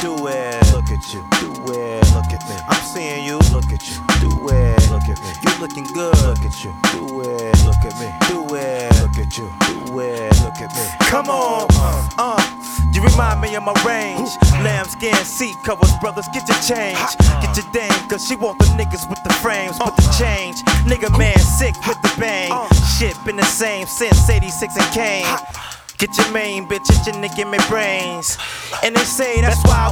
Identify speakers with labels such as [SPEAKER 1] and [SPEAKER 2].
[SPEAKER 1] Do it. Look at you. Do it. Look at me. I'm seeing you. Look at you. Do it. Look at me. You looking good. Look at you. Do it. Look at me. Do it. Look at you. Do it. Look at me. Come on. You remind me of my range. Lambskin seat covers, brothers, get your change. Get your dame, cause she want the niggas with the frames, with the change. Nigga man sick with the bang. Shit been the same since 86 and Kane. Get your main bitch itching to give me brains. And they say that's why